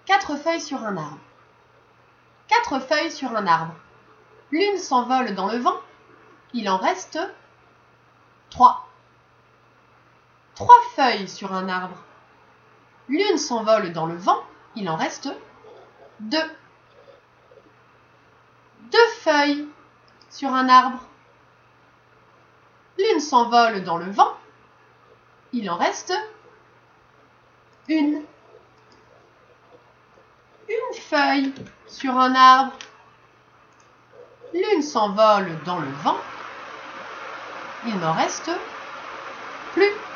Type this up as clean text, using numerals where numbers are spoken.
4 feuilles sur un arbre. 4 feuilles sur un arbre. L'une s'envole dans le vent. Il en reste 3. 3 feuilles sur un arbre. L'une s'envole dans le vent. Il en reste 2. 2 feuilles sur un arbre. L'une s'envole dans le vent. Il en reste 1. 1 feuille sur un arbre. L'une s'envole dans le vent. Il n'en reste plus.